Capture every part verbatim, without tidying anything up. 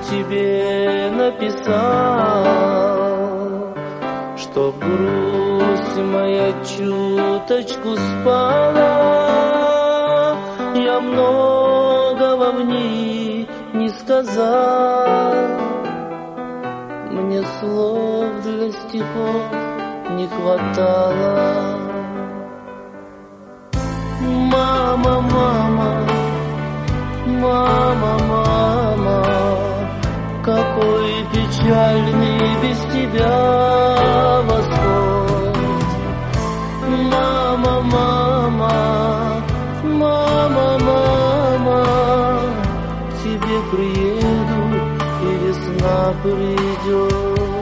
тебе написал, чтоб грусть моя чуточку спала. Я многого в ней не сказал, мне слов для стихов не хватало. Мама, мама, мама, мама, какой печальный без тебя восход. Мама, мама, мама, мама, к тебе приеду, и весна придет.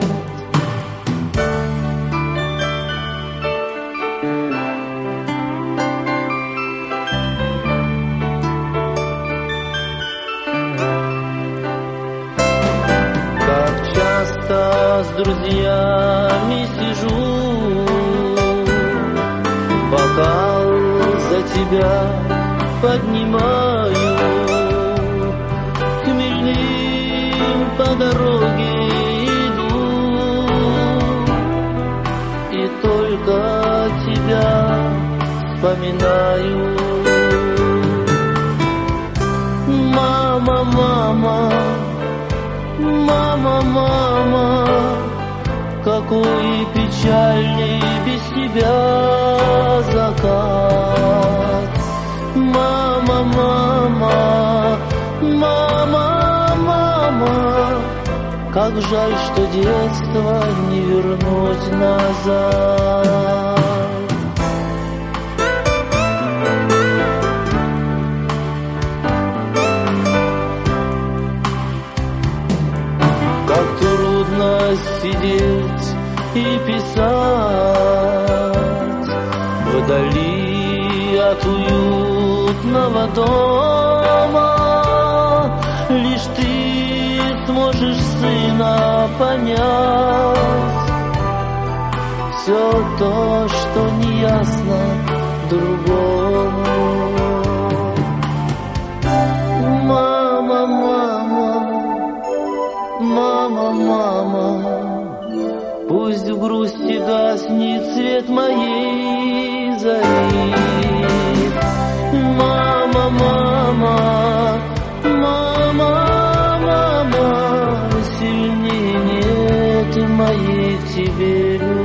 С друзьями сижу, бокал за тебя поднимаю, хмельным по дороге иду, и только тебя вспоминаю. Мама, мама, мама, мама, какой печальный без тебя закат. Мама, мама, мама, мама, как жаль, что детство не вернуть назад. Как трудно сидеть и писать вдали от уютного дома. Лишь ты сможешь сына понять все то, что неясно другому. Мама, мама, мама, мама, пусть в грусти гаснет свет моей зари. Мама, мама, мама, мама, сильнее нет моей к тебе любви.